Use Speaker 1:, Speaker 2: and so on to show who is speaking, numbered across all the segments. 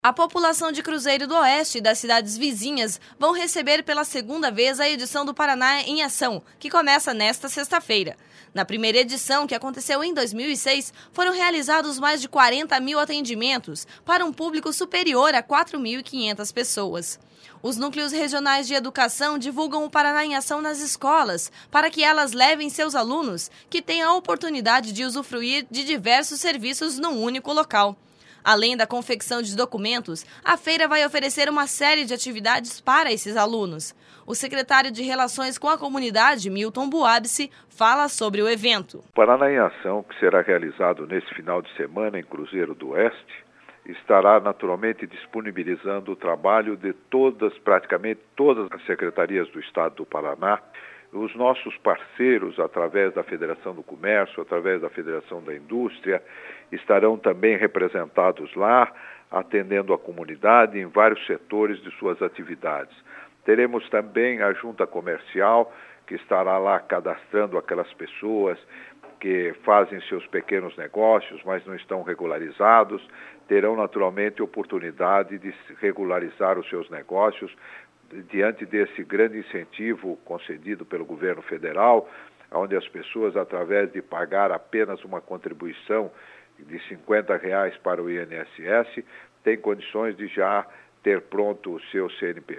Speaker 1: A população de Cruzeiro do Oeste e das cidades vizinhas vão receber pela segunda vez a edição do Paraná em Ação, que começa nesta sexta-feira. Na primeira edição, que aconteceu em 2006, foram realizados mais de 40 mil atendimentos para um público superior a 4.500 pessoas. Os núcleos regionais de educação divulgam o Paraná em Ação nas escolas, para que elas levem seus alunos, que tenham a oportunidade de usufruir de diversos serviços num único local. Além da confecção de documentos, a feira vai oferecer uma série de atividades para esses alunos. O secretário de Relações com a Comunidade, Milton Buabsi, fala sobre o evento.
Speaker 2: O Paraná em Ação, que será realizado nesse final de semana em Cruzeiro do Oeste, estará naturalmente disponibilizando o trabalho de praticamente todas as secretarias do Estado do Paraná. Os nossos parceiros, através da Federação do Comércio, através da Federação da Indústria, estarão também representados lá, atendendo a comunidade em vários setores de suas atividades. Teremos também a Junta Comercial, que estará lá cadastrando aquelas pessoas que fazem seus pequenos negócios, mas não estão regularizados, terão naturalmente oportunidade de regularizar os seus negócios diante desse grande incentivo concedido pelo governo federal, onde as pessoas, através de pagar apenas uma contribuição de R$50 para o INSS, têm condições de já ter pronto o seu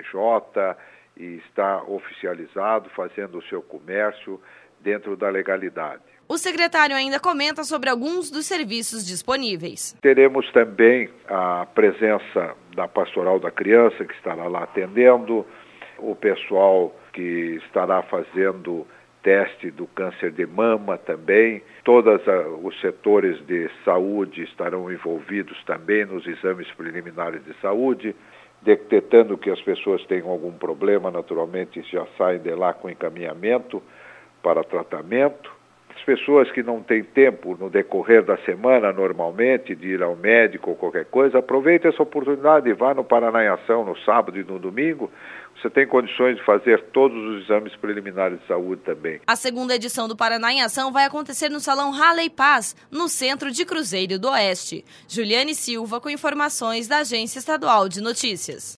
Speaker 2: CNPJ e estar oficializado, fazendo o seu comércio dentro da legalidade.
Speaker 1: O secretário ainda comenta sobre alguns dos serviços disponíveis.
Speaker 2: Teremos também a presença da Pastoral da Criança, que estará lá atendendo, o pessoal que estará fazendo teste do câncer de mama também. Todos os setores de saúde estarão envolvidos também nos exames preliminares de saúde, detectando que as pessoas tenham algum problema, naturalmente já saem de lá com encaminhamento para tratamento. As pessoas que não têm tempo no decorrer da semana, normalmente, de ir ao médico ou qualquer coisa, aproveite essa oportunidade e vá no Paraná em Ação no sábado e no domingo. Você tem condições de fazer todos os exames preliminares de saúde também.
Speaker 1: A segunda edição do Paraná em Ação vai acontecer no Salão Halley Paz, no centro de Cruzeiro do Oeste. Juliane Silva com informações da Agência Estadual de Notícias.